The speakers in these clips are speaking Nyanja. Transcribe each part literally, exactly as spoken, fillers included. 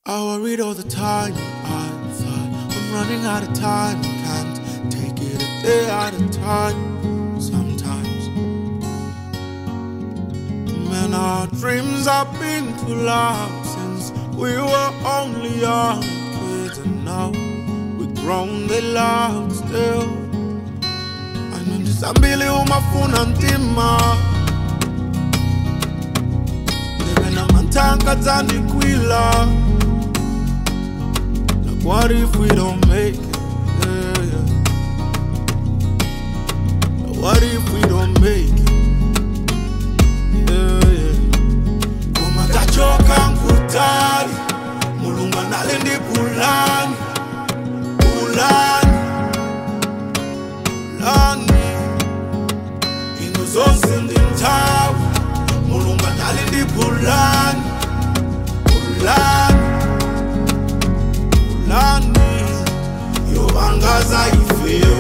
I worried all the time. I thought I'm running out of time. Can't take it a day at a time. Sometimes, man, our dreams have been too loud since we were only young kids, and now we're grown, they loud still. I know this ambili umafuna ntima. Living a mantanka tani kwila. What if we don't make it? Yeah, yeah. What if we don't make it? Yeah, yeah. Kuma tachoka nkutali, mulunga nalendi pulani, pulani, pulani. Inuzonsi ndintawi, mulunga nalendi pulani, pulani. Lani, yo bangaza ifeo,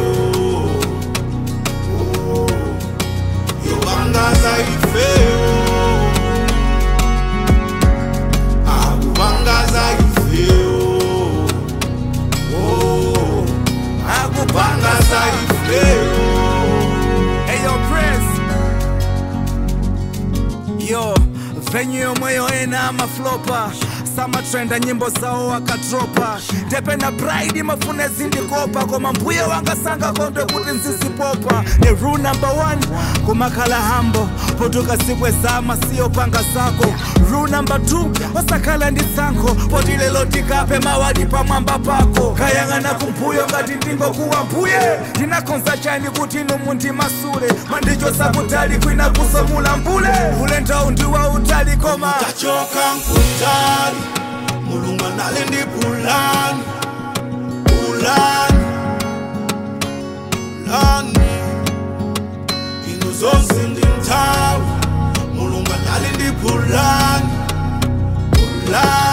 oh, yo bangaza ifeo, abu bangaza ifeo, oh, abu bangaza ifeo. Hey yo, Prince. Yo, venue yo moyo ena maflopa. Sama trenda nyimbo zao wakatropa. Tepe na pride mafune zindikopa. Koma mbuya wangasanga kondo kuti nzisipopa. The rule number one, kumakala hambo. Potuka sipwe sama siyo panga sako. Rule number two, wasakala ndisanko. Potile lotikape mawadi pa mwamba pako. Kayanga na kumpuyo ngati ndingo kuwa mpuye. Tina konsa chani kuti numundi masure. Mandicho sabutali kwina kusomula mbule. Ule ndau ndiwa utali koma Tachoka nkutali, mulunga nalendi pulani, pulani, pulani. Inuzonsi ndintawi, mulunga nalendi pulani, pulani.